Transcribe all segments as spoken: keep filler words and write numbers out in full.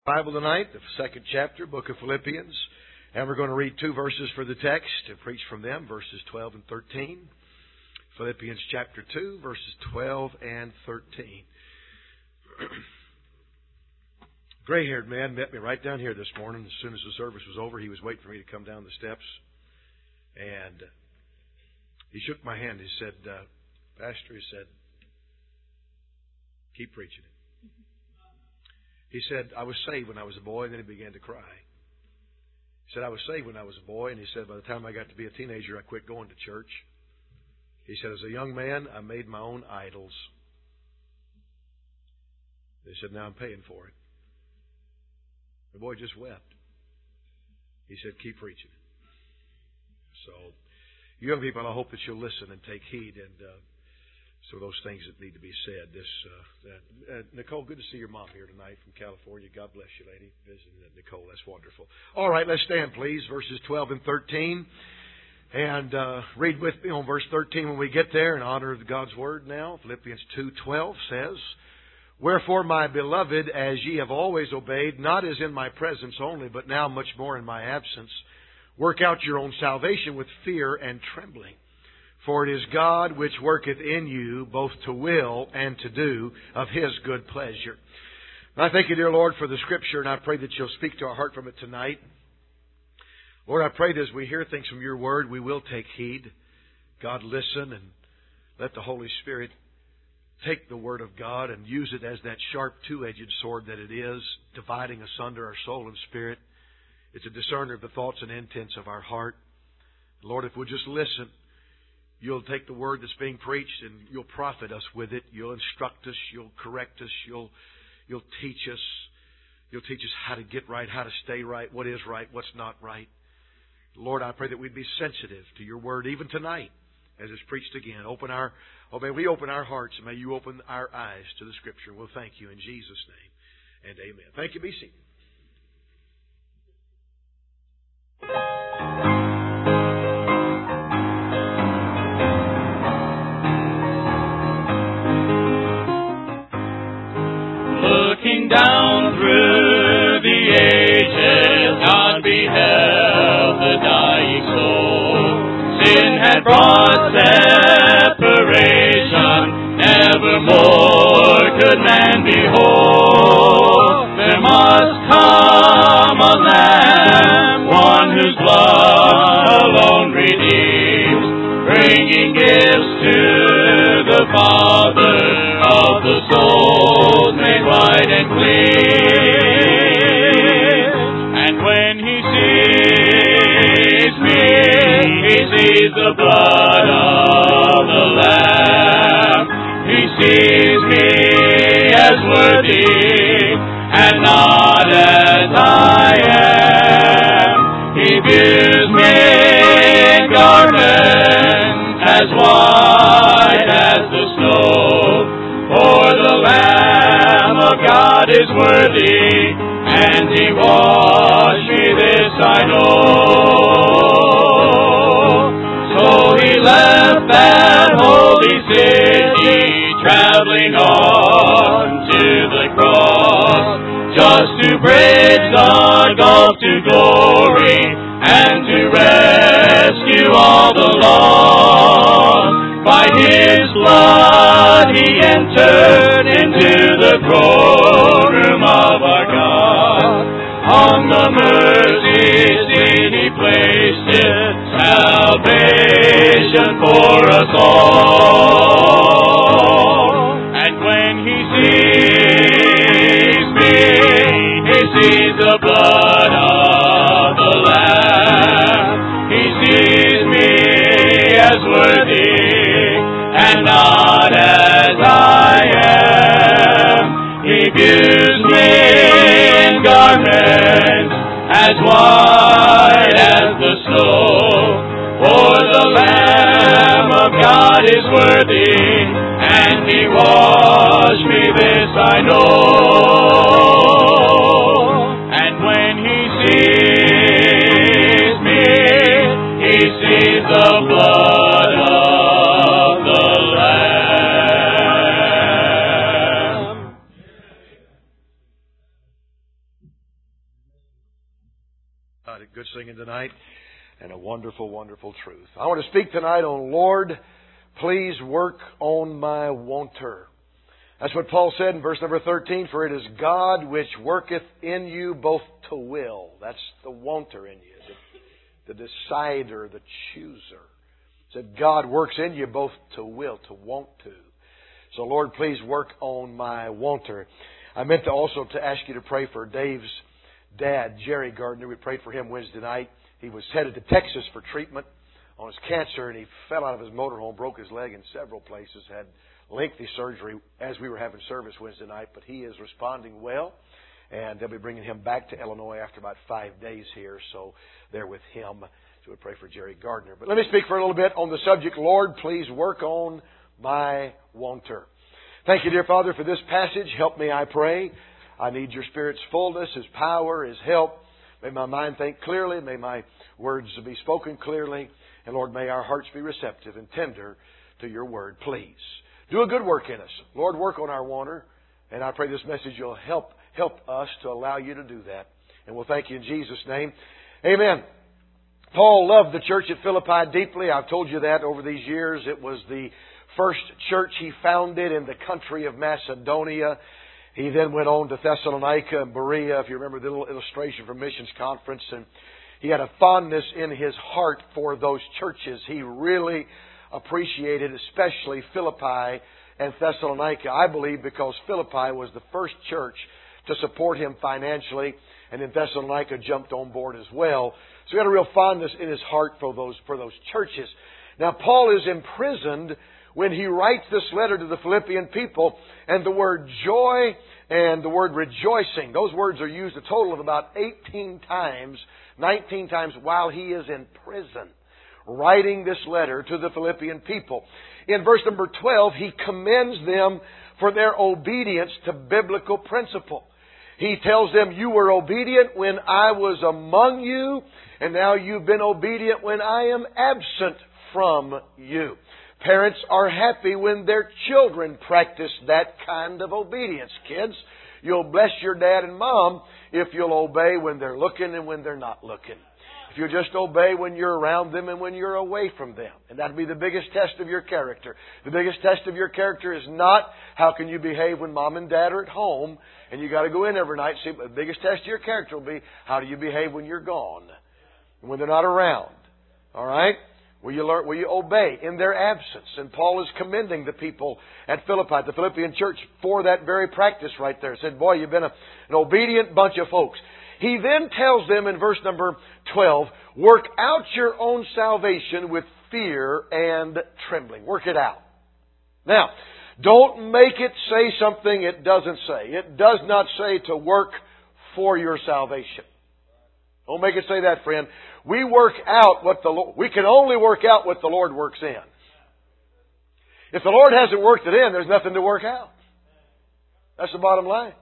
Bible tonight, the second chapter, book of Philippians, and we're going to read two verses for the text and preach from them, verses twelve and thirteen. Philippians chapter two, verses twelve and thirteen. Gray-haired man met me right down here this morning. As soon as the service was over, he was waiting for me to come down the steps, and he shook my hand. He said, uh, Pastor, he said, keep preaching it. He said, I was saved when I was a boy, and then he began to cry. He said, I was saved when I was a boy, and he said, by the time I got to be a teenager, I quit going to church. He said, as a young man, I made my own idols. He said, now I'm paying for it. The boy just wept. He said, keep preaching. So, you young people, I hope that you'll listen and take heed and uh, so those things that need to be said. This, uh, uh, Nicole, good to see your mom here tonight from California. God bless you, lady. Visiting Nicole, that's wonderful. All right, let's stand, please. Verses twelve and thirteen, and uh, read with me on verse thirteen when we get there in honor of God's word. Now, Philippians two twelve says, "Wherefore, my beloved, as ye have always obeyed, not as in my presence only, but now much more in my absence, work out your own salvation with fear and trembling. For it is God which worketh in you both to will and to do of His good pleasure." And I thank you, dear Lord, for the Scripture, and I pray that you'll speak to our heart from it tonight. Lord, I pray that as we hear things from your word, we will take heed. God, listen and let the Holy Spirit take the word of God and use it as that sharp two-edged sword that it is, dividing asunder our soul and spirit. It's a discerner of the thoughts and intents of our heart. Lord, if we'll just listen, you'll take the word that's being preached and you'll profit us with it. You'll instruct us. You'll correct us. You'll, you'll teach us. You'll teach us how to get right, how to stay right, what is right, what's not right. Lord, I pray that we'd be sensitive to your word even tonight as it's preached again. Open our, oh, may we open our hearts and may you open our eyes to the Scripture. We'll thank you in Jesus' name and amen. Thank you. Be seated. Looking down through the ages, God beheld the dying soul. Sin had brought separation, nevermore could man be whole. There must come a Lamb, one whose blood alone redeems, bringing gifts to the Father of the souls made white and clean. And when He sees me, He sees the blood of the Lamb. He sees me as worthy and not as I am. He views me in garments as white as the snow. For the Lamb of God is worthy, and He washed me, this I know. So He left that holy city, traveling on to the cross, just to bridge the gulf to glory, and to rescue all the lost. By His blood He entered into the throne room of our God. On the mercy seat He placed it, salvation for us all. And when He sees me, He sees the blood of the Lamb. He sees me as worthy and not as I am. He views me in garments as white as the snow. For the Lamb of God is worthy, and He washed me, this I know. And when He sees me, He sees the blood of the Lamb. Uh, good singing tonight, and a wonderful, wonderful truth. I want to speak tonight on, Lord, please work on my wanter. That's what Paul said in verse number thirteen, for it is God which worketh in you both to will. That's the wanter in you, the, the decider, the chooser. It said God works in you both to will, to want to. So Lord, please work on my wanter. I meant to also to ask you to pray for Dave's dad, Jerry Gardner. We prayed for him Wednesday night. He was headed to Texas for treatment on his cancer, and he fell out of his motorhome, broke his leg in several places, had lengthy surgery as we were having service Wednesday night, but he is responding well, and they'll be bringing him back to Illinois after about five days here, so they're with him. So we pray for Jerry Gardner. But let me speak for a little bit on the subject, Lord, please work on my wanter. Thank you, dear Father, for this passage. Help me, I pray. I need your Spirit's fullness, His power, His help. May my mind think clearly. May my words be spoken clearly. And Lord, may our hearts be receptive and tender to your word. Please do a good work in us. Lord, work on our wanter. And I pray this message will help help us to allow you to do that. And we'll thank you in Jesus' name. Amen. Paul loved the church at Philippi deeply. I've told you that over these years. It was the first church he founded in the country of Macedonia. He then went on to Thessalonica and Berea, if you remember the little illustration from Missions Conference. And he had a fondness in his heart for those churches. He really appreciated especially Philippi and Thessalonica, I believe, because Philippi was the first church to support him financially, and then Thessalonica jumped on board as well. So he had a real fondness in his heart for those, for those churches. Now, Paul is imprisoned when he writes this letter to the Philippian people, and the word joy and the word rejoicing, those words are used a total of about eighteen times, nineteen times while he is in prison, writing this letter to the Philippian people. In verse number twelve, he commends them for their obedience to biblical principle. He tells them, you were obedient when I was among you, and now you've been obedient when I am absent from you. Parents are happy when their children practice that kind of obedience. Kids, you'll bless your dad and mom if you'll obey when they're looking and when they're not looking. If you'll just obey when you're around them and when you're away from them. And that'll be the biggest test of your character. The biggest test of your character is not how can you behave when mom and dad are at home and you got to go in every night. See, the biggest test of your character will be how do you behave when you're gone and when they're not around. All right? Will you learn, will you obey in their absence? And Paul is commending the people at Philippi, the Philippian church, for that very practice right there. He said, boy, you've been a, an obedient bunch of folks. He then tells them in verse number twelve, work out your own salvation with fear and trembling. Work it out. Now, don't make it say something it doesn't say. It does not say to work for your salvation. Don't make it say that, friend. We work out what the Lord, we can only work out what the Lord works in. If the Lord hasn't worked it in, there's nothing to work out. That's the bottom line.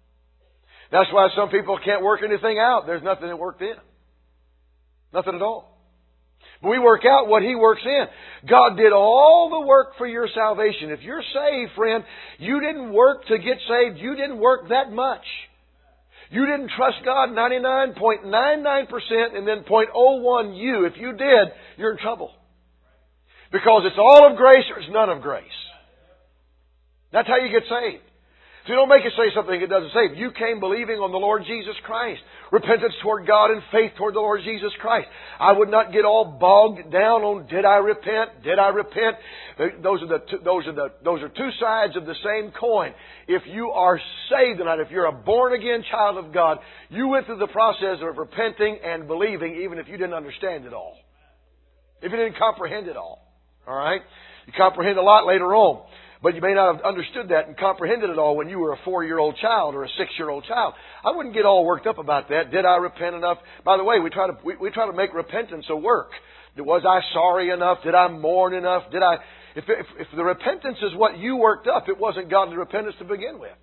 That's why some people can't work anything out. There's nothing that worked in. Nothing at all. But we work out what He works in. God did all the work for your salvation. If you're saved, friend, you didn't work to get saved. You didn't work that much. You didn't trust God ninety-nine point nine nine percent and then zero point zero one you. If you did, you're in trouble. Because it's all of grace or it's none of grace. That's how you get saved. So don't make it say something it doesn't say. You came believing on the Lord Jesus Christ. Repentance toward God and faith toward the Lord Jesus Christ. I would not get all bogged down on did I repent? Did I repent? Those are the two, those are the those are two sides of the same coin. If you are saved tonight, if you're a born again child of God, you went through the process of repenting and believing even if you didn't understand it all. If you didn't comprehend it all. All right? You comprehend a lot later on. But you may not have understood that and comprehended it all when you were a four-year-old child or a six-year-old child. I wouldn't get all worked up about that. Did I repent enough? By the way, we try to we, we try to make repentance a work. Was I sorry enough? Did I mourn enough? Did I? If, if if the repentance is what you worked up, it wasn't godly repentance to begin with.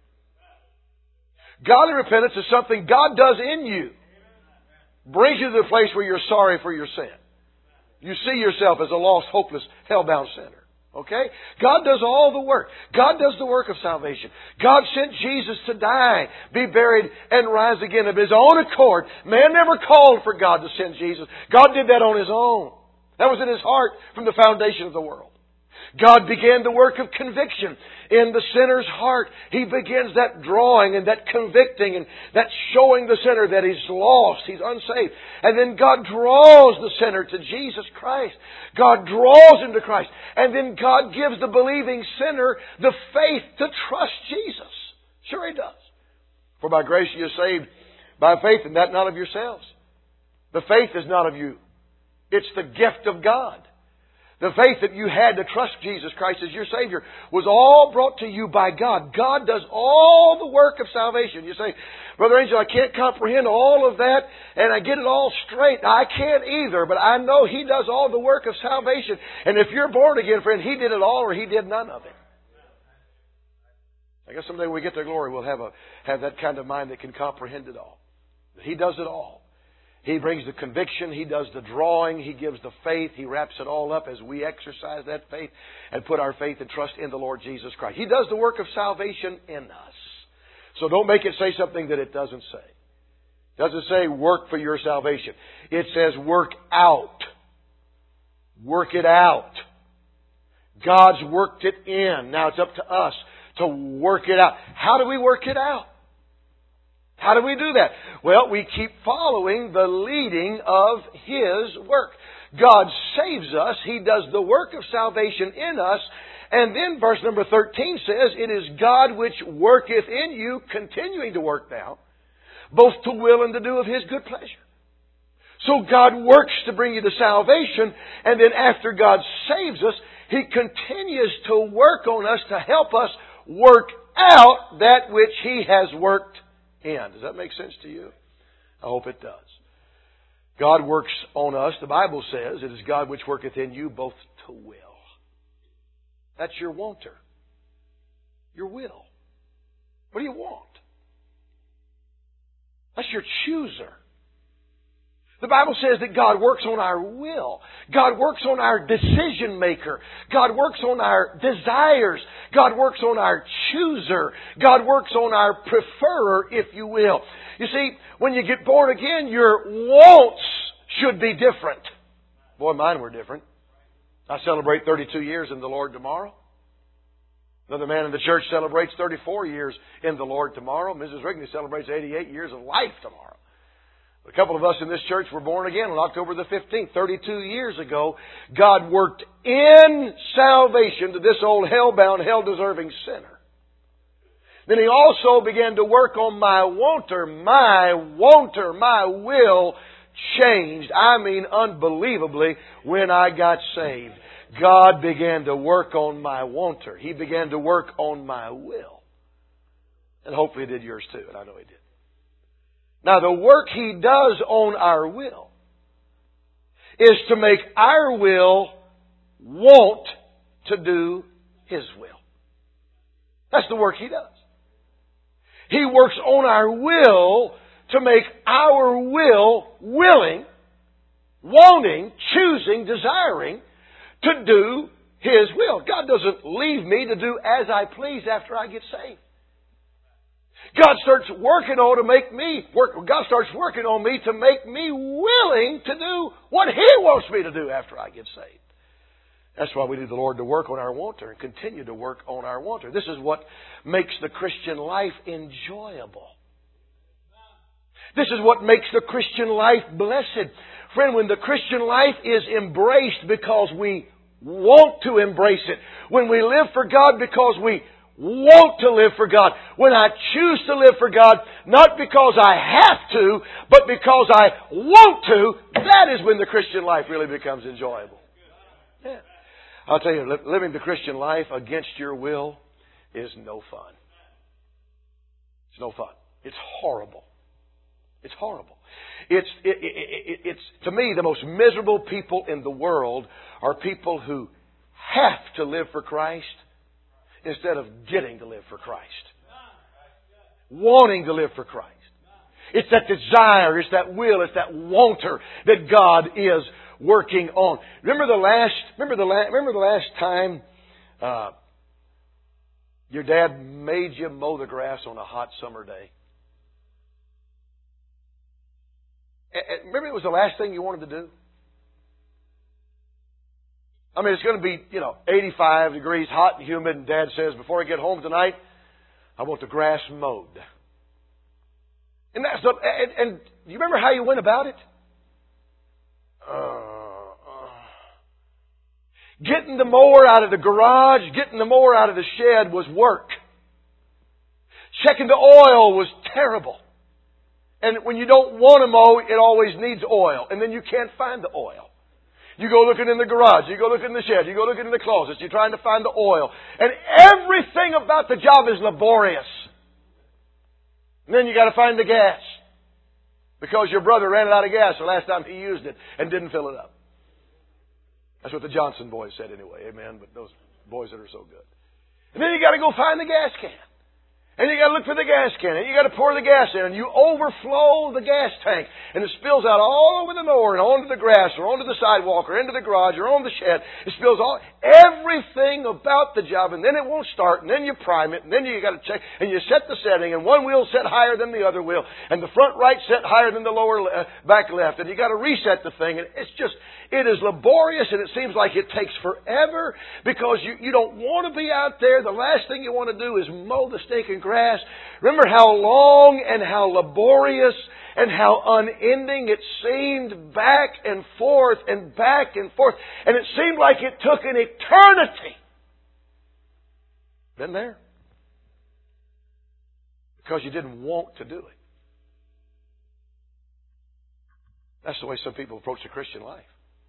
Godly repentance is something God does in you, brings you to the place where you're sorry for your sin. You see yourself as a lost, hopeless, hell-bound sinner. Okay? God does all the work. God does the work of salvation. God sent Jesus to die, be buried, and rise again of His own accord. Man never called for God to send Jesus. God did that on His own. That was in His heart from the foundation of the world. God began the work of conviction in the sinner's heart. He begins that drawing and that convicting and that showing the sinner that he's lost, he's unsaved. And then God draws the sinner to Jesus Christ. God draws him to Christ. And then God gives the believing sinner the faith to trust Jesus. Sure He does. For by grace you are saved by faith, and that not of yourselves. The faith is not of you. It's the gift of God. The faith that you had to trust Jesus Christ as your Savior was all brought to you by God. God does all the work of salvation. You say, Brother Angel, I can't comprehend all of that and I get it all straight. I can't either, but I know He does all the work of salvation. And if you're born again, friend, He did it all or He did none of it. I guess someday when we get to glory, we'll have a have that kind of mind that can comprehend it all. But He does it all. He brings the conviction. He does the drawing. He gives the faith. He wraps it all up as we exercise that faith and put our faith and trust in the Lord Jesus Christ. He does the work of salvation in us. So don't make it say something that it doesn't say. It doesn't say work for your salvation. It says work out. Work it out. God's worked it in. Now it's up to us to work it out. How do we work it out? How do we do that? Well, we keep following the leading of His work. God saves us. He does the work of salvation in us. And then verse number thirteen says, it is God which worketh in you, continuing to work now, both to will and to do of His good pleasure. So God works to bring you to salvation, and then after God saves us, He continues to work on us to help us work out that which He has worked in. Does that make sense to you? I hope it does. God works on us. The Bible says it is God which worketh in you both to will. That's your wanter. Your will. What do you want? That's your chooser. The Bible says that God works on our will. God works on our decision maker. God works on our desires. God works on our chooser. God works on our preferrer, if you will. You see, when you get born again, your wants should be different. Boy, mine were different. I celebrate thirty-two years in the Lord tomorrow. Another man in the church celebrates thirty-four years in the Lord tomorrow. Missus Rigney celebrates eighty-eight years of life tomorrow. A couple of us in this church were born again on October the fifteenth, thirty-two years ago. God worked in salvation to this old hell-bound, hell-deserving sinner. Then He also began to work on my wanter. My wanter, my will changed. I mean unbelievably when I got saved. God began to work on my wanter. He began to work on my will. And hopefully He did yours too, and I know He did. Now, the work He does on our will is to make our will want to do His will. That's the work He does. He works on our will to make our will willing, wanting, choosing, desiring to do His will. God doesn't leave me to do as I please after I get saved. God starts working on to make me work. God starts working on me to make me willing to do what He wants me to do after I get saved. That's why we need the Lord to work on our wanter and continue to work on our wanter. This is what makes the Christian life enjoyable. This is what makes the Christian life blessed. Friend, when the Christian life is embraced because we want to embrace it, when we live for God because we want to live for God, when I choose to live for God, not because I have to, but because I want to, that is when the Christian life really becomes enjoyable. Yeah. I'll tell you, living the Christian life against your will is no fun. It's no fun. It's horrible. It's horrible. It's, it, it, it, it's, to me, the most miserable people in the world are people who have to live for Christ instead of getting to live for Christ. Wanting to live for Christ. It's that desire, it's that will, it's that wanter that God is working on. Remember the last, remember the last, remember the last time Uh, your dad made you mow the grass on a hot summer day. And remember, it was the last thing you wanted to do? I mean, it's going to be, you know, eighty-five degrees, hot and humid, and Dad says, before I get home tonight, I want the grass mowed. And that's the, and, and you remember how you went about it? Uh, uh, getting the mower out of the garage, getting the mower out of the shed was work. Checking the oil was terrible. And when you don't want to mow, it always needs oil. And then you can't find the oil. You go looking in the garage. You go looking in the shed. You go looking in the closets. You're trying to find the oil. And everything about the job is laborious. And then you got to find the gas. Because your brother ran out of gas the last time he used it and didn't fill it up. That's what the Johnson boys said anyway. Amen. But those boys that are so good. And then you got to go find the gas can. And you got to look for the gas can. And you got to pour the gas in. And you overflow the gas tank. And it spills out all over the mower and onto the grass or onto the sidewalk or into the garage or on the shed. It spills all, everything about the job. And then it won't start. And then you prime it. And then you got to check. And you set the setting. And one wheel set higher than the other wheel. And the front right set higher than the lower uh, back left. And you got to reset the thing. And it's just, it is laborious. And it seems like it takes forever. Because you, you don't want to be out there. The last thing you want to do is mow the stinking grass. Remember how long and how laborious and how unending it seemed, back and forth and back and forth. And it seemed like it took an eternity. Been there? Because you didn't want to do it. That's the way some people approach the Christian life.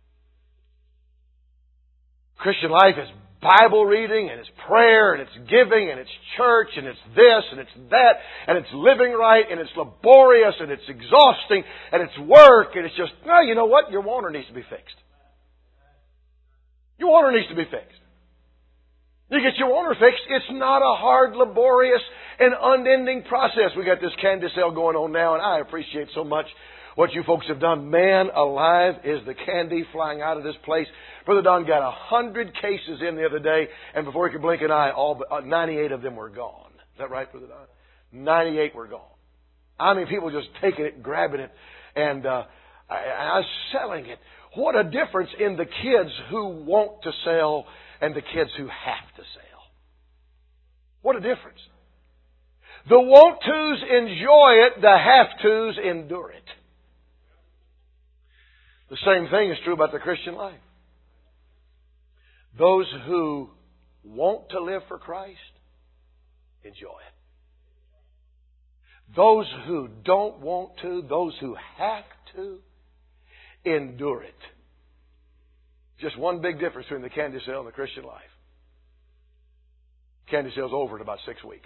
Christian life is Bible reading, and it's prayer, and it's giving, and it's church, and it's this, and it's that, and it's living right, and it's laborious, and it's exhausting, and it's work, and it's just, no, you know what? Your water needs to be fixed. Your water needs to be fixed. You get your water fixed, it's not a hard, laborious, and unending process. We got this candy sale going on now, and I appreciate so much what you folks have done. Man alive, is the candy flying out of this place. Brother Don got a hundred cases in the other day, and before he could blink an eye, all but, uh, ninety-eight of them were gone. Is that right, Brother Don? ninety-eight were gone. I mean, people just taking it, grabbing it, and uh, I, I was selling it. What a difference in the kids who want to sell and the kids who have to sell. What a difference. The want-tos enjoy it, the have-tos endure it. The same thing is true about the Christian life. Those who want to live for Christ, enjoy it. Those who don't want to, those who have to, endure it. Just one big difference between the candy sale and the Christian life. Candy sale's over in about six weeks.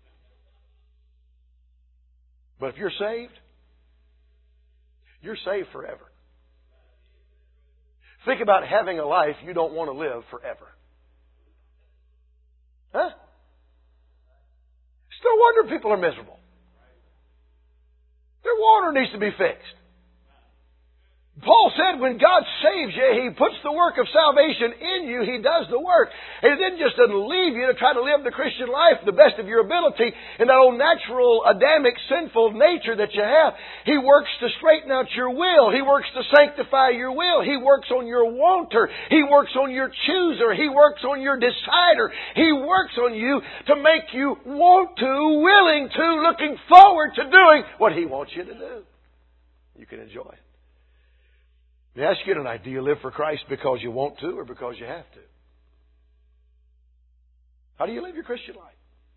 But if you're saved, you're saved forever. Think about having a life you don't want to live forever. Huh? It's no wonder people are miserable. Their water needs to be fixed. Paul said when God saves you, He puts the work of salvation in you. He does the work. And it then just doesn't leave you to try to live the Christian life the best of your ability in that old natural, Adamic, sinful nature that you have. He works to straighten out your will. He works to sanctify your will. He works on your wanter. He works on your chooser. He works on your decider. He works on you to make you want to, willing to, looking forward to doing what He wants you to do. You can enjoy it. Let me ask you tonight, do you live for Christ because you want to or because you have to? How do you live your Christian life?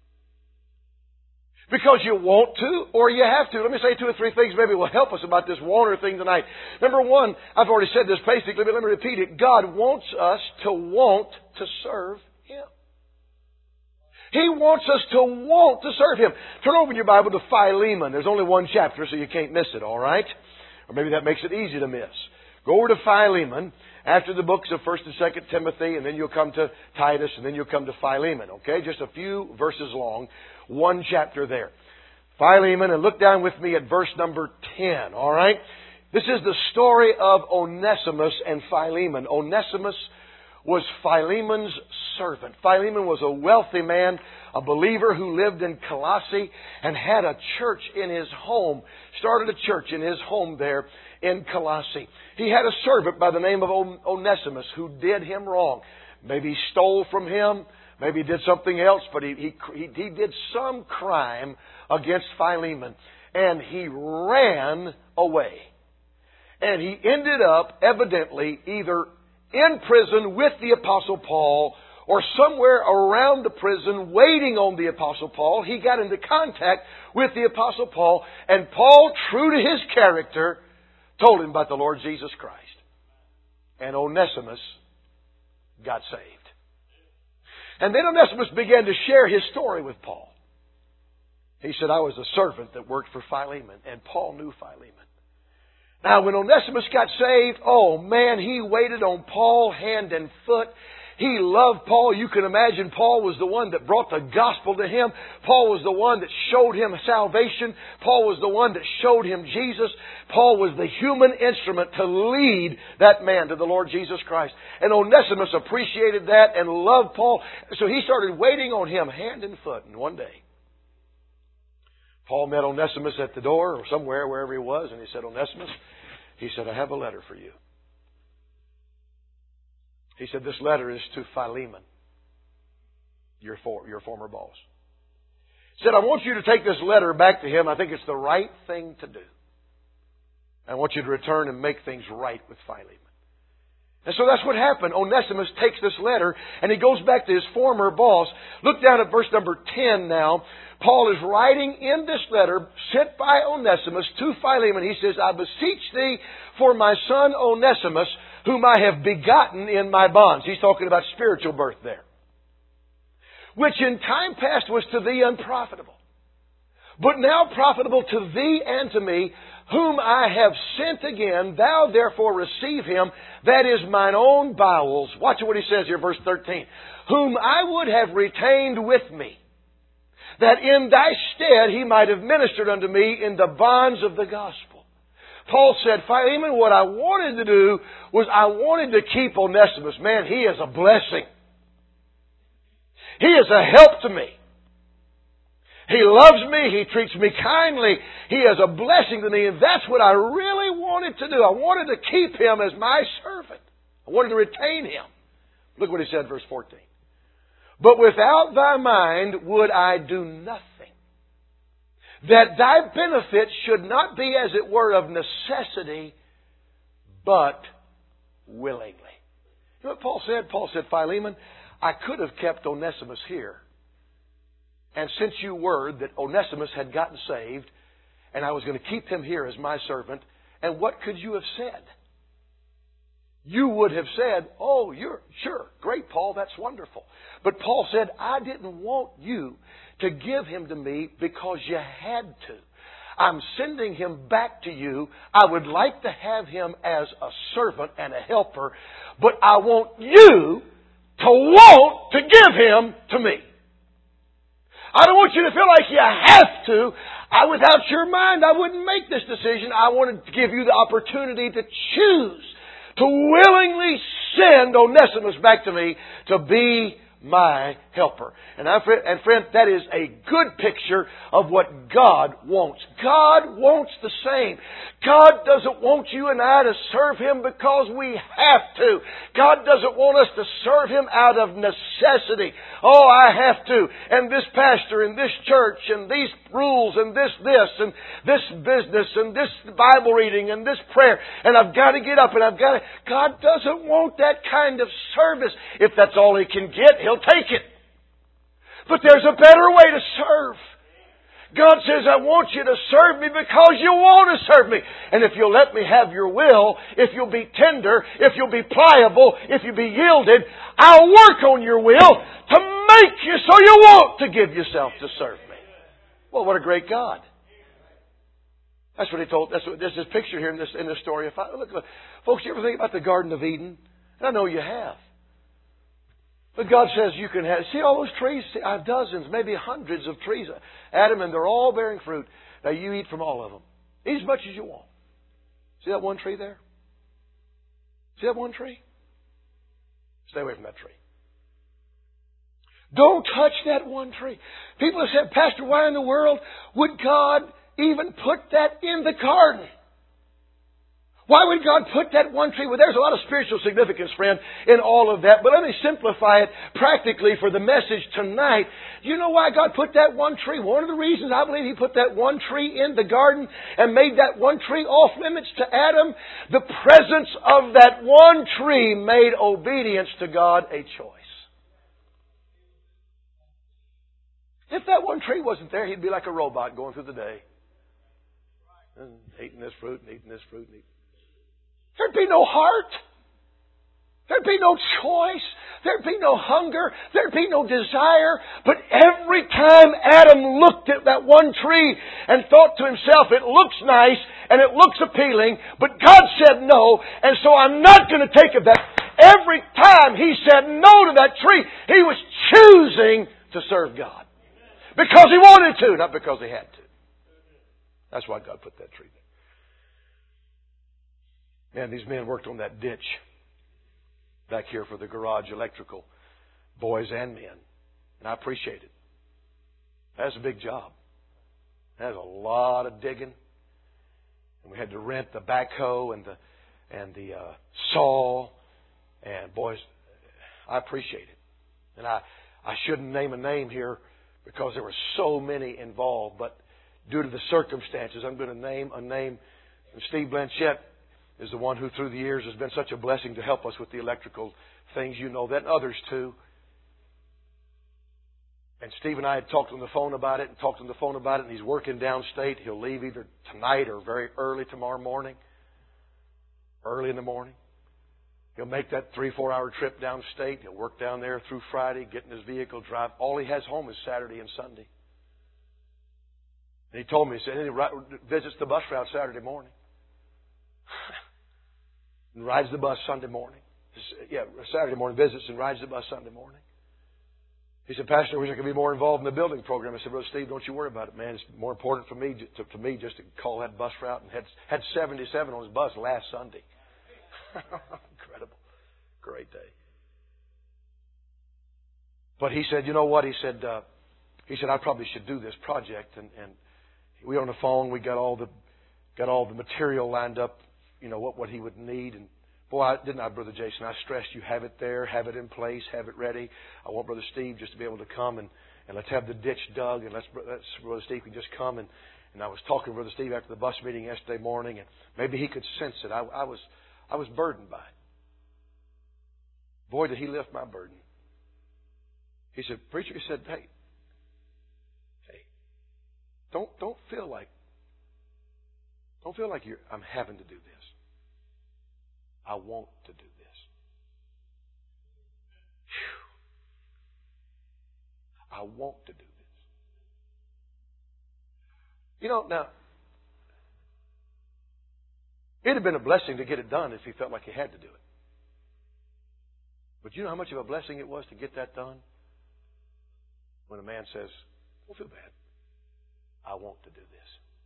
Because you want to or you have to? Let me say two or three things maybe will help us about this water thing tonight. Number one, I've already said this basically, but let me repeat it. God wants us to want to serve Him. He wants us to want to serve Him. Turn over your Bible to Philemon. There's only one chapter, so you can't miss it, all right? Or maybe that makes it easy to miss. Go over to Philemon after the books of First and Second Timothy, and then you'll come to Titus, and then you'll come to Philemon. Okay, just a few verses long, one chapter there. Philemon, and look down with me at verse number ten. All right, this is the story of Onesimus and Philemon. Onesimus was Philemon's servant. Philemon was a wealthy man, a believer who lived in Colossae and had a church in his home, started a church in his home there in Colossae. He had a servant by the name of Onesimus who did him wrong. Maybe he stole from him, maybe he did something else, but he, he, he, he did some crime against Philemon. And he ran away. And he ended up, evidently, either in prison with the Apostle Paul or somewhere around the prison waiting on the Apostle Paul. He got into contact with the Apostle Paul, and Paul, true to his character, told him about the Lord Jesus Christ. And Onesimus got saved. And then Onesimus began to share his story with Paul. He said, I was a servant that worked for Philemon, and Paul knew Philemon. Now, when Onesimus got saved, oh man, he waited on Paul hand and foot. He loved Paul. You can imagine Paul was the one that brought the gospel to him. Paul was the one that showed him salvation. Paul was the one that showed him Jesus. Paul was the human instrument to lead that man to the Lord Jesus Christ. And Onesimus appreciated that and loved Paul. So he started waiting on him hand and foot. And one day, Paul met Onesimus at the door or somewhere, wherever he was, and he said, Onesimus, he said, I have a letter for you. He said, this letter is to Philemon, your, for, your former boss. He said, I want you to take this letter back to him. I think it's the right thing to do. I want you to return and make things right with Philemon. And so that's what happened. Onesimus takes this letter and he goes back to his former boss. Look down at verse number ten now. Paul is writing in this letter sent by Onesimus to Philemon. He says, I beseech thee for my son Onesimus, whom I have begotten in my bonds. He's talking about spiritual birth there. Which in time past was to thee unprofitable, but now profitable to thee and to me, whom I have sent again. Thou therefore receive him, that is mine own bowels. Watch what he says here, verse thirteen. Whom I would have retained with me, that in thy stead he might have ministered unto me in the bonds of the gospel. Paul said, Philemon, what I wanted to do was I wanted to keep Onesimus. Man, he is a blessing. He is a help to me. He loves me. He treats me kindly. He is a blessing to me. And that's what I really wanted to do. I wanted to keep him as my servant. I wanted to retain him. Look what he said, verse fourteen. But without thy mind would I do nothing, that thy benefit should not be, as it were, of necessity, but willingly. You know what Paul said? Paul said, Philemon, I could have kept Onesimus here and sent you word that Onesimus had gotten saved and I was going to keep him here as my servant. And what could you have said? You would have said, oh, you're sure, great, Paul, that's wonderful. But Paul said, I didn't want you to give him to me because you had to. I'm sending him back to you. I would like to have him as a servant and a helper, but I want you to want to give him to me. I don't want you to feel like you have to. I, without your mind, I wouldn't make this decision. I wanted to give you the opportunity to choose to willingly send Onesimus back to me to be my helper. And, I, and friend, that is a good picture of what God wants. God wants the same. God doesn't want you and I to serve Him because we have to. God doesn't want us to serve Him out of necessity. Oh, I have to. And this pastor and this church and these rules and this, this and this business and this Bible reading and this prayer. And I've got to get up and I've got to... God doesn't want that kind of service. If that's all He can get, He'll take it. But there's a better way to serve. God says, I want you to serve me because you want to serve me. And if you'll let me have your will, if you'll be tender, if you'll be pliable, if you'll be yielded, I'll work on your will to make you so you want to give yourself to serve me. Well, what a great God. That's what He told. That's what, there's this picture here in this, in this story. If I, look, look, folks, you ever think about the Garden of Eden? And I know you have. But God says you can have... See all those trees? See, I have dozens, maybe hundreds of trees. Adam, and they're all bearing fruit. Now you eat from all of them. Eat as much as you want. See that one tree there? See that one tree? Stay away from that tree. Don't touch that one tree. People have said, Pastor, why in the world would God even put that in the garden? Why would God put that one tree? Well, there's a lot of spiritual significance, friend, in all of that. But let me simplify it practically for the message tonight. You know why God put that one tree? One of the reasons I believe He put that one tree in the garden and made that one tree off limits to Adam, the presence of that one tree made obedience to God a choice. If that one tree wasn't there, he'd be like a robot going through the day. And eating this fruit and eating this fruit and eating. There'd be no heart. There'd be no choice. There'd be no hunger. There'd be no desire. But every time Adam looked at that one tree and thought to himself, it looks nice and it looks appealing, but God said no, and so I'm not going to take of that. Every time he said no to that tree, he was choosing to serve God. Because he wanted to, not because he had to. That's why God put that tree there. Man, these men worked on that ditch back here for the garage electrical, boys and men. And I appreciate it. That's a big job. That's a lot of digging. And we had to rent the backhoe and the and the uh, saw. And boys, I appreciate it. And I, I shouldn't name a name here because there were so many involved. But due to the circumstances, I'm going to name a name. And Steve Blanchett is the one who through the years has been such a blessing to help us with the electrical things. You know that, and others too. And Steve and I had talked on the phone about it and talked on the phone about it, and he's working downstate. He'll leave either tonight or very early tomorrow morning. Early in the morning. He'll make that three, four hour trip downstate. He'll work down there through Friday, get in his vehicle, drive. All he has home is Saturday and Sunday. And he told me, he said, he visits the bus route Saturday morning. And rides the bus Sunday morning. Yeah, Saturday morning visits and rides the bus Sunday morning. He said, Pastor, I wish I could be more involved in the building program. I said, Brother Steve, don't you worry about it, man. It's more important for me to, to me just to call that bus route. And had had seventy-seven on his bus last Sunday. Incredible. Great day. But he said, you know what? He said, uh, he said, I probably should do this project. And, and we were on the phone. We got all the got all the material lined up. You know what what he would need. And boy, I, didn't I, Brother Jason? I stressed you have it there, have it in place, have it ready. I want Brother Steve just to be able to come and, and let's have the ditch dug, and let's, let's Brother Steve can just come. And, and I was talking to Brother Steve after the bus meeting yesterday morning, and maybe he could sense it. I, I was I was burdened by it. Boy, did he lift my burden. He said, Preacher, he said, hey, hey, don't don't feel like don't feel like you're I'm having to do this. I want to do this. Whew. I want to do this. You know, now, it'd have been a blessing to get it done if he felt like he had to do it. But you know how much of a blessing it was to get that done? When a man says, don't feel bad. I want to do this.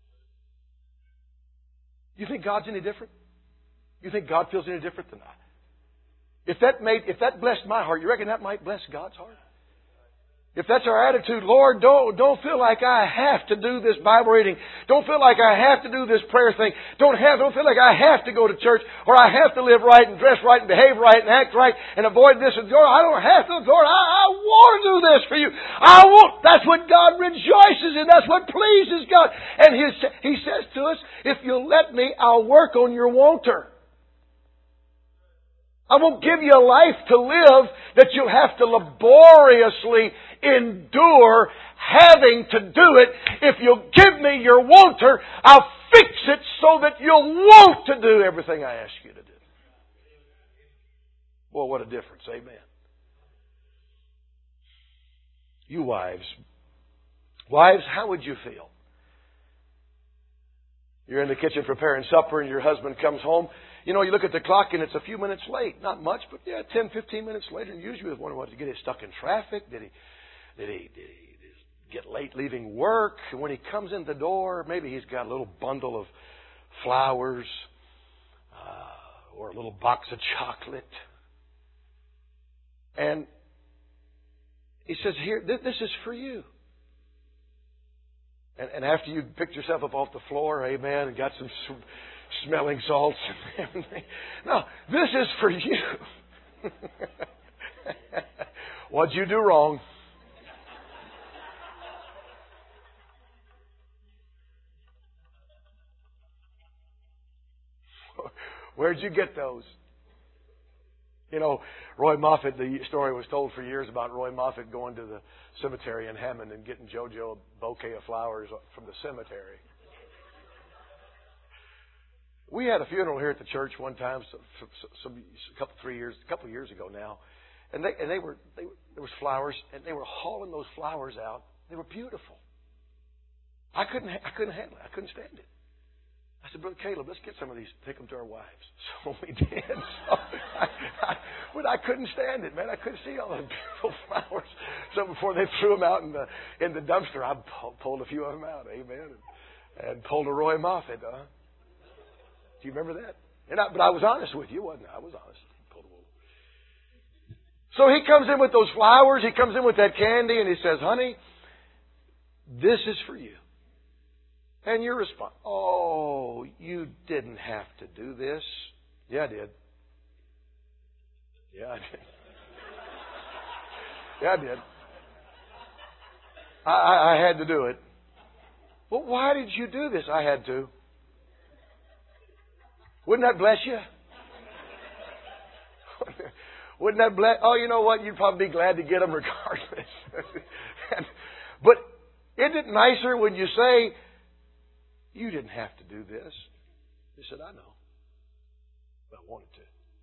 You think God's any different? You think God feels any different than I? If that made, if that blessed my heart, you reckon that might bless God's heart? If that's our attitude, Lord, don't, don't feel like I have to do this Bible reading. Don't feel like I have to do this prayer thing. Don't have, don't feel like I have to go to church, or I have to live right and dress right and behave right and act right and avoid this and Lord, I don't have to, Lord, I, I want to do this for you. I want, that's what God rejoices in. That's what pleases God. And His, He says to us, if you'll let me, I'll work on your wanter. I won't give you a life to live that you'll have to laboriously endure having to do it. If you'll give me your wanter, I'll fix it so that you'll want to do everything I ask you to do. Well, what a difference. Amen. You wives. Wives, how would you feel? You're in the kitchen preparing supper and your husband comes home. You know, you look at the clock and it's a few minutes late. Not much, but yeah, ten, fifteen minutes later. And usually you wonder, what, did he get stuck in traffic? Did he, did he, did he get late leaving work? And when he comes in the door, maybe he's got a little bundle of flowers uh, or a little box of chocolate. And he says, here, this, this is for you. And, and after you picked yourself up off the floor, amen, and got some sm- smelling salts and everything. No, this is for you. What'd you do wrong? Where'd you get those? You know, Roy Moffett, the story was told for years about Roy Moffett going to the cemetery in Hammond and getting JoJo a bouquet of flowers from the cemetery. We had a funeral here at the church one time, some, some, a couple, three years, a couple of years ago now, and they and they were they, there was flowers, and they were hauling those flowers out. They were beautiful. I couldn't I couldn't handle it. I couldn't stand it. I said, Brother Caleb, let's get some of these, take them to our wives. So we did. So I, I, but I couldn't stand it, man. I couldn't see all those beautiful flowers. So before they threw them out in the in the dumpster, I pulled a few of them out, amen, and, and pulled a Roy Moffett. Huh? Do you remember that? And I, but I was honest with you, wasn't I? I was honest. So he comes in with those flowers. He comes in with that candy, and he says, honey, this is for you. And your response, oh, you didn't have to do this. Yeah, I did. Yeah, I did. Yeah, I did. I, I, I had to do it. Well, why did you do this? I had to. Wouldn't that bless you? Wouldn't that bless? Oh, you know what? You'd probably be glad to get them regardless. and, but isn't it nicer when you say, you didn't have to do this? He said, I know. But I wanted to.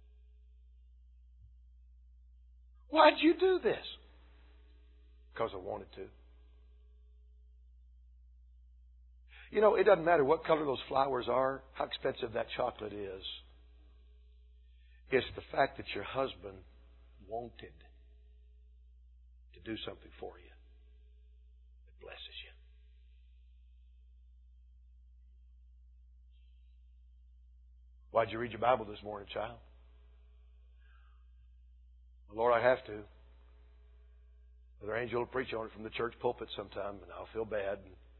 Why'd you do this? Because I wanted to. You know, it doesn't matter what color those flowers are, how expensive that chocolate is. It's the fact that your husband wanted to do something for you that blesses you. Why'd you read your Bible this morning, child? Well, Lord, I have to. Brother Angel will preach on it from the church pulpit sometime, and I'll feel bad.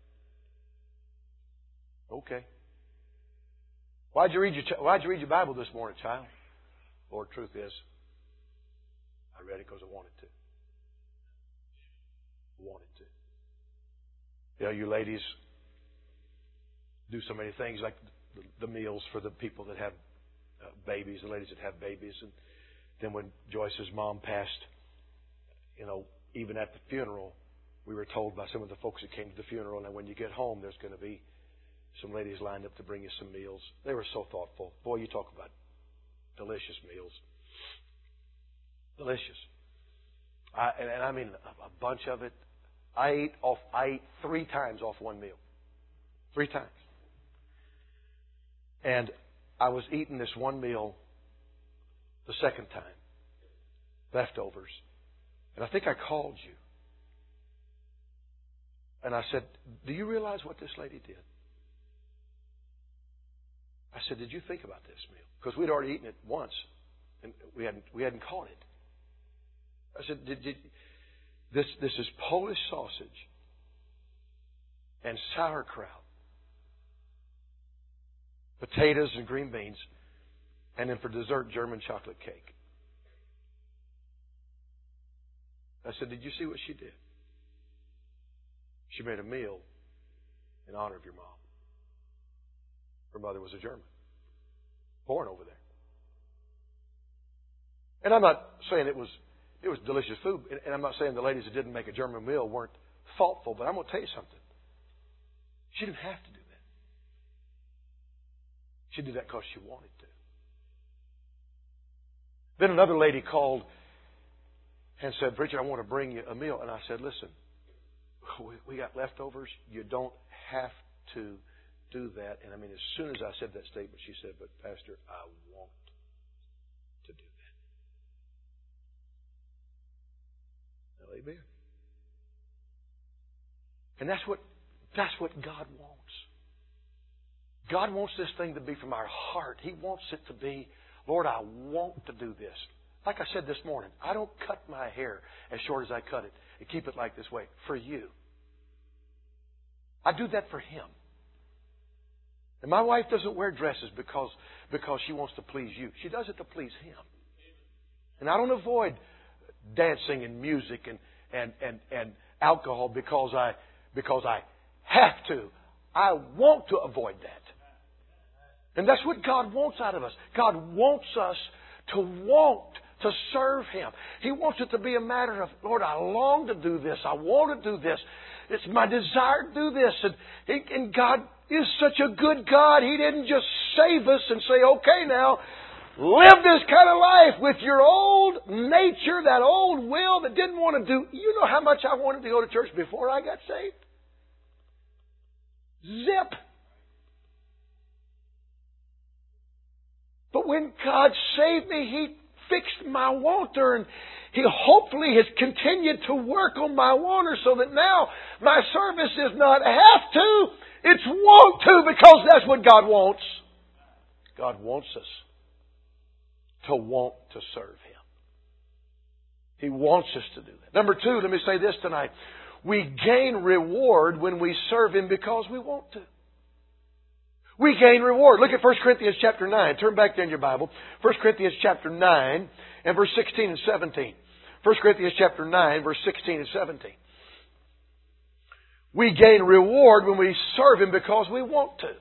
Okay. Why'd you read your Why'd you read your Bible this morning, child? Lord, truth is, I read it because I wanted to. I wanted to. You know, you ladies do so many things like the, the meals for the people that have uh, babies, the ladies that have babies. And then when Joyce's mom passed, you know, even at the funeral, we were told by some of the folks that came to the funeral, and when you get home, there's going to be some ladies lined up to bring you some meals. They were so thoughtful. Boy, you talk about delicious meals. Delicious. I, and, and I mean a, a bunch of it. I ate off. I ate three times off one meal. Three times. And I was eating this one meal the second time. Leftovers. And I think I called you. And I said, do you realize what this lady did? I said, did you think about this meal? Because we'd already eaten it once, and we hadn't we hadn't caught it. I said, did, did this this is Polish sausage and sauerkraut, potatoes and green beans, and then for dessert, German chocolate cake. I said, did you see what she did? She made a meal in honor of your mom. Her mother was a German, born over there. And I'm not saying it was it was delicious food, and I'm not saying the ladies that didn't make a German meal weren't thoughtful, but I'm going to tell you something. She didn't have to do that. She did that because she wanted to. Then another lady called and said, Preacher, I want to bring you a meal. And I said, listen, we, we got leftovers. You don't have to do that. And I mean, as soon as I said that statement, she said, but Pastor, I want to do that. Well, amen. And that's what that's what God wants. God wants this thing to be from our heart. He wants it to be, Lord, I want to do this. Like I said this morning, I don't cut my hair as short as I cut it and keep it like this way for you. I do that for Him. And my wife doesn't wear dresses because, because she wants to please you. She does it to please Him. And I don't avoid dancing and music and, and, and, and alcohol because I, because I have to. I want to avoid that. And that's what God wants out of us. God wants us to want to serve Him. He wants it to be a matter of, Lord, I long to do this. I want to do this. It's my desire to do this. And, and God is such a good God. He didn't just save us and say, okay, now, live this kind of life with your old nature, that old will that didn't want to do. You know how much I wanted to go to church before I got saved? Zip. But when God saved me, He fixed my wanter, and He hopefully has continued to work on my wanter so that now my service is not have to, it's want to, because that's what God wants. God wants us to want to serve Him. He wants us to do that. Number two, let me say this tonight. We gain reward when we serve Him because we want to. We gain reward. Look at First Corinthians chapter nine. Turn back there in your Bible. First Corinthians chapter nine and verse sixteen and seventeen. First Corinthians chapter nine, verse sixteen and seventeen. We gain reward when we serve Him because we want to.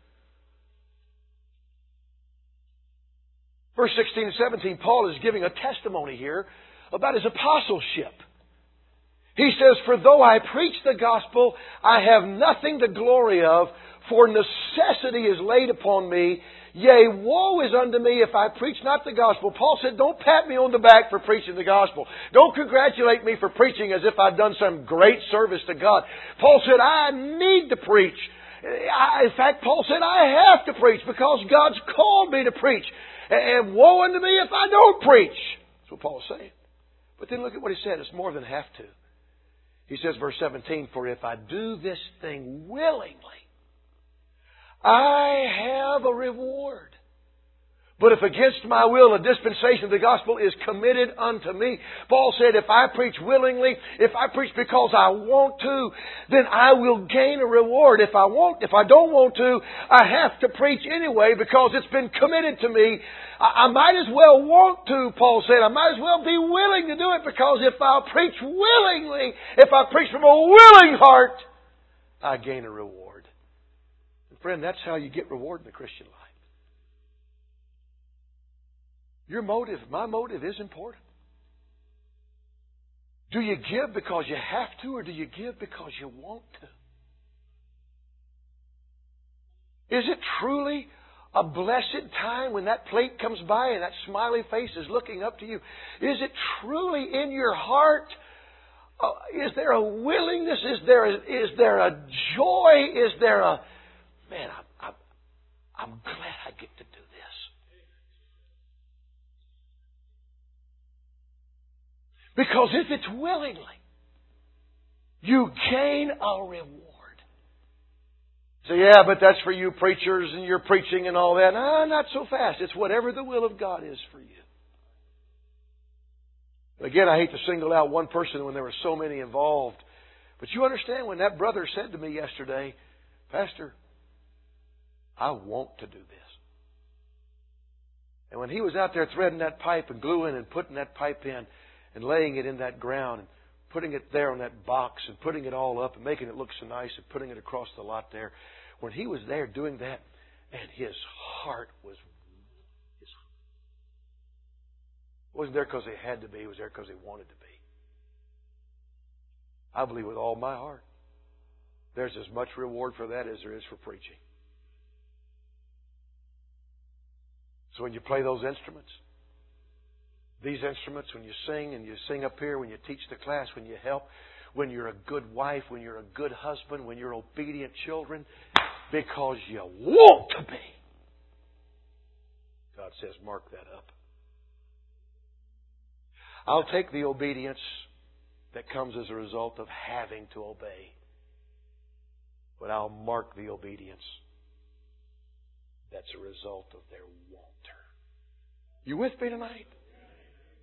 Verse sixteen and seventeen, Paul is giving a testimony here about his apostleship. He says, for though I preach the gospel, I have nothing to glory of, for necessity is laid upon me. Yea, woe is unto me if I preach not the gospel. Paul said, don't pat me on the back for preaching the gospel. Don't congratulate me for preaching as if I'd done some great service to God. Paul said, I need to preach. I, in fact, Paul said, I have to preach because God's called me to preach. And woe unto me if I don't preach. That's what Paul's saying. But then look at what he said. It's more than have to. He says, verse seventeen, for if I do this thing willingly, I have a reward. But if against my will a dispensation of the gospel is committed unto me, Paul said, if I preach willingly, if I preach because I want to, then I will gain a reward. If I want, if I don't want to, I have to preach anyway because it's been committed to me. I, I might as well want to, Paul said. I might as well be willing to do it because if I preach willingly, if I preach from a willing heart, I gain a reward. And friend, that's how you get reward in the Christian life. Your motive, my motive is important. Do you give because you have to, or do you give because you want to? Is it truly a blessed time when that plate comes by and that smiley face is looking up to you? Is it truly in your heart? Uh, is there a willingness? Is there a, is there a joy? Is there a, man, I'm, I'm, I'm glad I get to do this. Because if it's willingly, you gain a reward. So yeah, but that's for you preachers and your preaching and all that. No, not so fast. It's whatever the will of God is for you. Again, I hate to single out one person when there were so many involved. But you understand when that brother said to me yesterday, Pastor, I want to do this. And when he was out there threading that pipe and gluing and putting that pipe in, and laying it in that ground and putting it there on that box and putting it all up and making it look so nice and putting it across the lot there. When he was there doing that, and his heart was... His, wasn't there because he had to be. He was there because he wanted to be. I believe with all my heart there's as much reward for that as there is for preaching. So when you play those instruments, these instruments, when you sing and you sing up here, when you teach the class, when you help, when you're a good wife, when you're a good husband, when you're obedient children, because you want to be. God says, mark that up. I'll take the obedience that comes as a result of having to obey, but I'll mark the obedience that's a result of their wanter. You with me tonight?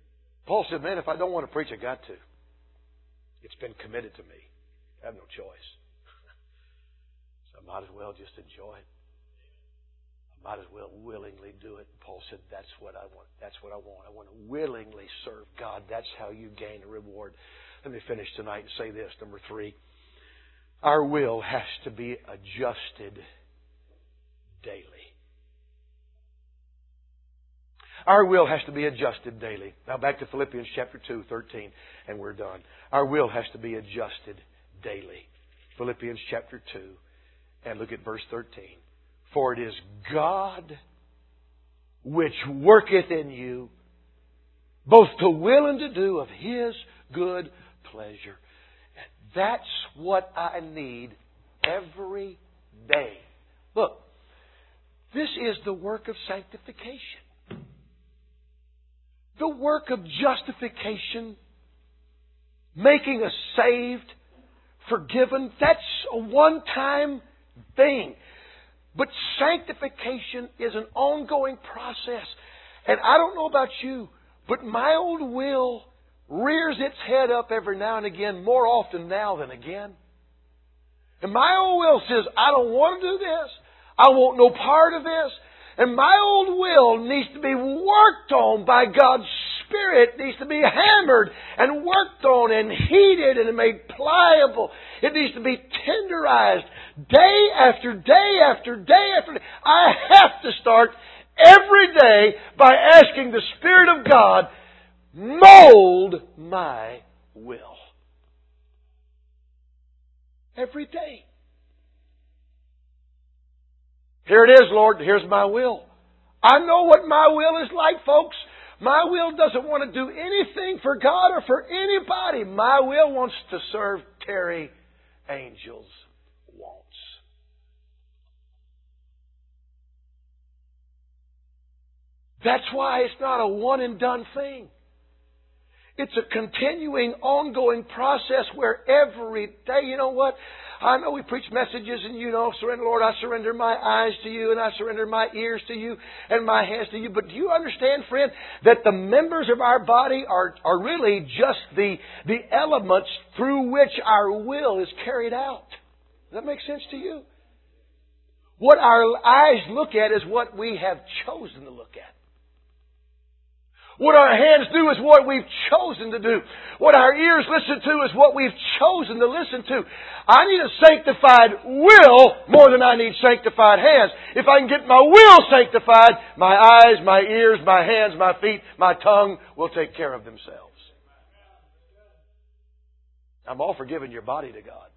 Paul said, man, if I don't want to preach, I got to. It's been committed to me. I have no choice. So I might as well just enjoy it. I might as well willingly do it. Paul said, that's what I want. That's what I want. I want to willingly serve God. That's how you gain a reward. Let me finish tonight and say this. Number three. Our will has to be adjusted daily. Our will has to be adjusted daily. Now back to Philippians chapter two, thirteen, and we're done. Our will has to be adjusted daily. Philippians chapter two, and look at verse thirteen. For it is God which worketh in you both to will and to do of His good pleasure. And that's what I need every day. Look, this is the work of sanctification. The work of justification, making us saved, forgiven, that's a one-time thing. But sanctification is an ongoing process. And I don't know about you, but my old will rears its head up every now and again, more often now than again. And my old will says, I don't want to do this. I want no part of this. And my old will needs to be worked on by God's Spirit. It needs to be hammered and worked on and heated and made pliable. It needs to be tenderized day after day after day after day. I have to start every day by asking the Spirit of God, mold my will. Every day. Here it is, Lord. Here's my will. I know what my will is like, folks. My will doesn't want to do anything for God or for anybody. My will wants to serve Terry Angel's wants. That's why it's not a one and done thing. It's a continuing, ongoing process where every day, you know what? I know we preach messages and you know, surrender, Lord, I surrender my eyes to you and I surrender my ears to you and my hands to you. But do you understand, friend, that the members of our body are, are really just the, the elements through which our will is carried out? Does that make sense to you? What our eyes look at is what we have chosen to look at. What our hands do is what we've chosen to do. What our ears listen to is what we've chosen to listen to. I need a sanctified will more than I need sanctified hands. If I can get my will sanctified, my eyes, my ears, my hands, my feet, my tongue will take care of themselves. I'm all for giving your body to God.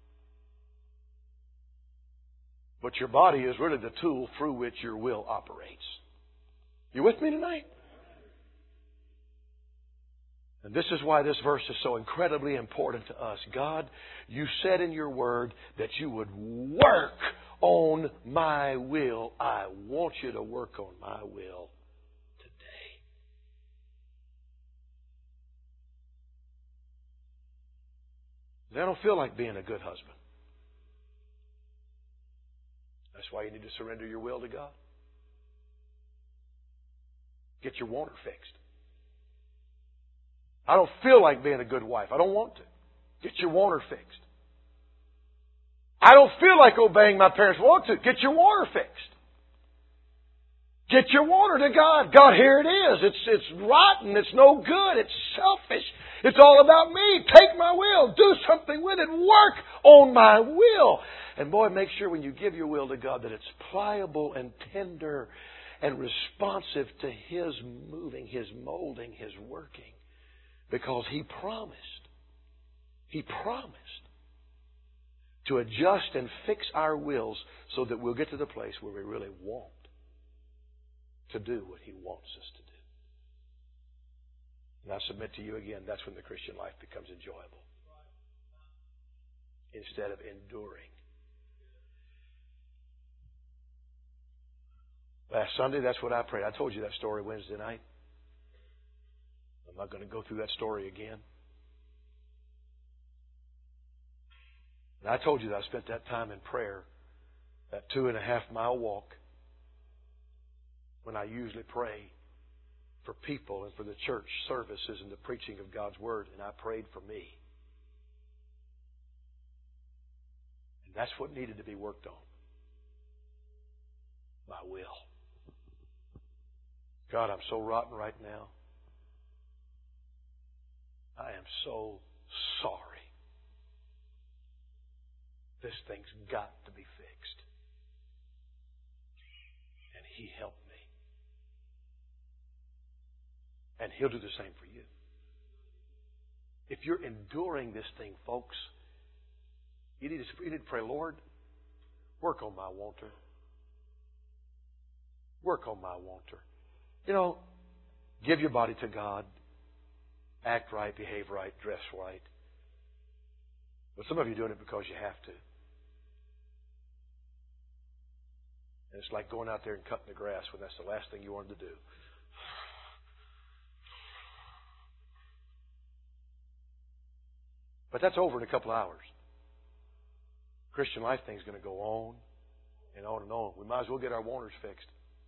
But your body is really the tool through which your will operates. You with me tonight? And this is why this verse is so incredibly important to us. God, you said in your word that you would work on my will. I want you to work on my will today. I don't feel like being a good husband. That's why you need to surrender your will to God. Get your water fixed. I don't feel like being a good wife. I don't want to. Get your water fixed. I don't feel like obeying my parents. Want to. Get your water fixed. Get your water to God. God, here it is. It's, it's rotten. It's no good. It's selfish. It's all about me. Take my will. Do something with it. Work on my will. And boy, make sure when you give your will to God that it's pliable and tender and responsive to His moving, His molding, His working. Because He promised, He promised to adjust and fix our wills so that we'll get to the place where we really want to do what He wants us to do. And I submit to you again, that's when the Christian life becomes enjoyable. Instead of enduring. Last Sunday, that's what I prayed. I told you that story Wednesday night. I'm not going to go through that story again. And I told you that I spent that time in prayer, that two and a half mile walk, when I usually pray for people and for the church services and the preaching of God's Word, and I prayed for me. And that's what needed to be worked on. My will. God, I'm so rotten right now. I am so sorry. This thing's got to be fixed. And He helped me. And He'll do the same for you. If you're enduring this thing, folks, you need to, you need to pray, Lord, work on my wanter. Work on my wanter. You know, give your body to God. Act right, behave right, dress right. But some of you are doing it because you have to. And it's like going out there and cutting the grass when that's the last thing you wanted to do. But that's over in a couple of hours. Christian life thing's going to go on and on and on. We might as well get our wanters fixed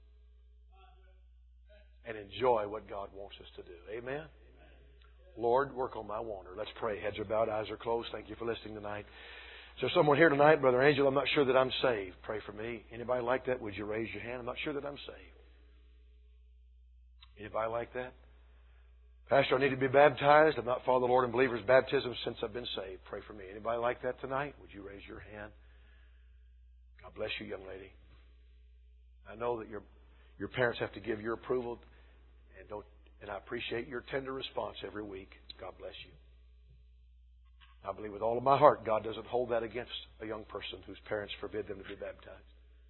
and enjoy what God wants us to do. Amen? Lord, work on my wanter. Let's pray. Heads are bowed, eyes are closed. Thank you for listening tonight. Is there someone here tonight, Brother Angel, I'm not sure that I'm saved. Pray for me. Anybody like that? Would you raise your hand? I'm not sure that I'm saved. Anybody like that? Pastor, I need to be baptized. I've not followed the Lord in believer's baptism since I've been saved. Pray for me. Anybody like that tonight? Would you raise your hand? God bless you, young lady. I know that your your parents have to give your approval, and don't. And I appreciate your tender response every week. God bless you. I believe with all of my heart God doesn't hold that against a young person whose parents forbid them to be baptized.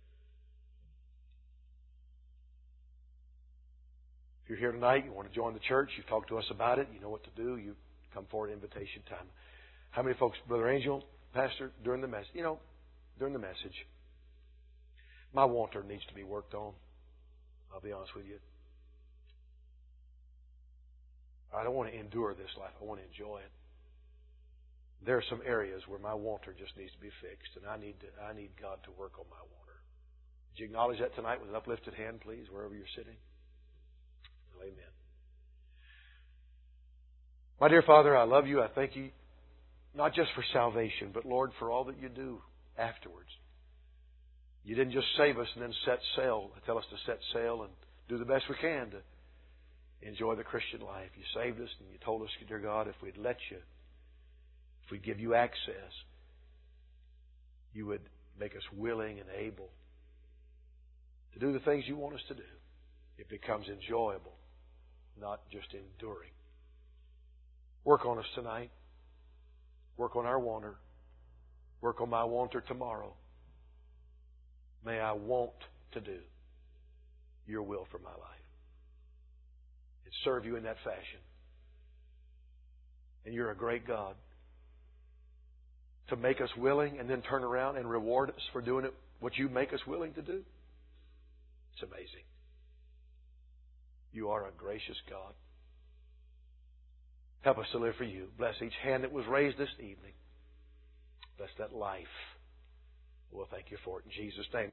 If you're here tonight, you want to join the church, you've talked to us about it, you know what to do, you come forward at invitation time. How many folks, Brother Angel, Pastor, during the message, you know, during the message, my wanter needs to be worked on. I'll be honest with you. I don't want to endure this life. I want to enjoy it. There are some areas where my wanter just needs to be fixed, and I need to, I need God to work on my wanter. Would you acknowledge that tonight with an uplifted hand, please, wherever you're sitting? Amen. My dear Father, I love you. I thank you, not just for salvation, but, Lord, for all that you do afterwards. You didn't just save us and then set sail, tell us to set sail and do the best we can to enjoy the Christian life. You saved us and you told us, dear God, if we'd let you, if we'd give you access, you would make us willing and able to do the things you want us to do. It becomes enjoyable, not just enduring. Work on us tonight. Work on our wanter. Work on my wanter tomorrow. May I want to do your will for my life and serve you in that fashion. And you're a great God to make us willing and then turn around and reward us for doing it, what you make us willing to do. It's amazing. You are a gracious God. Help us to live for you. Bless each hand that was raised this evening. Bless that life. We'll thank you for it in Jesus' name.